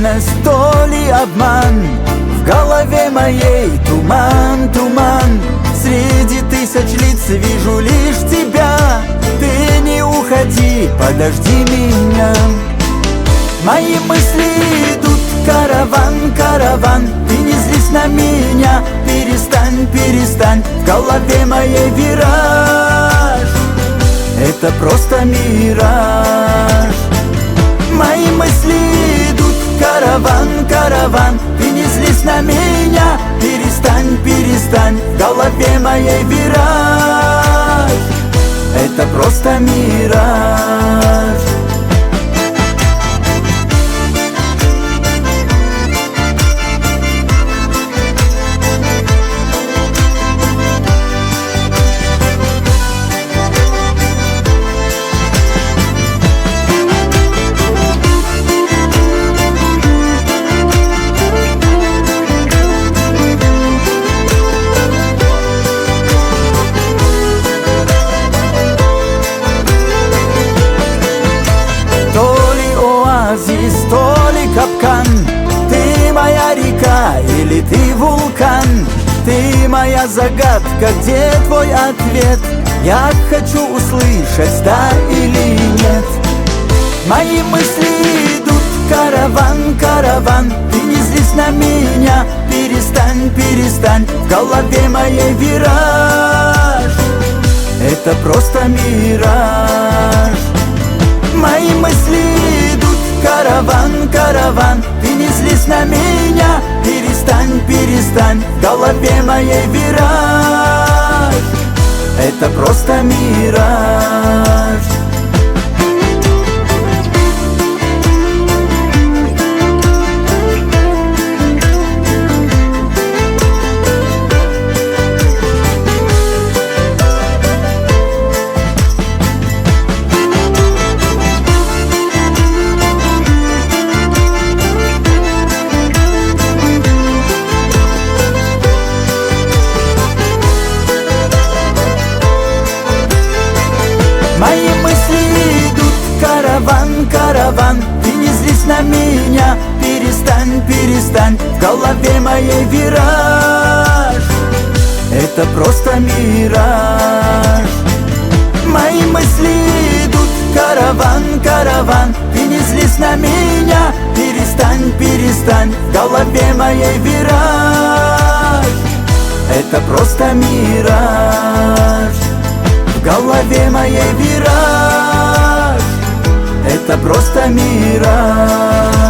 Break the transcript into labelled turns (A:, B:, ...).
A: реальность, то ли обман? В голове моей туман, туман. Среди тысяч лиц вижу лишь тебя. Ты не уходи, подожди меня. Мои мысли идут караван, караван. Ты не злись на меня, перестань, перестань. В голове моей вираж, это просто мираж. Мои мысли идут караван, караван. Ты не злись на меня, перестань, перестань. В голове моей вираж, это просто мираж. То ли капкан, ты моя река или ты вулкан? Ты моя загадка, где твой ответ? Я хочу услышать, да или нет. Мои мысли идут караван, караван. Ты не злись на меня, перестань, перестань. В голове моей вираж, это просто мираж. Мои мысли идут караван, караван. Ты не злись на меня, перестань, перестань. В голове моей вираж, это просто мираж. Мои мысли идут караван, караван. Ты не злись на меня, перестань, перестань. В голове моей вираж, это просто мираж. Мои мысли идут караван, караван. Ты не злись на меня, перестань, перестань. В голове моей вираж, это просто мираж. В голове моей вираж, это просто мираж.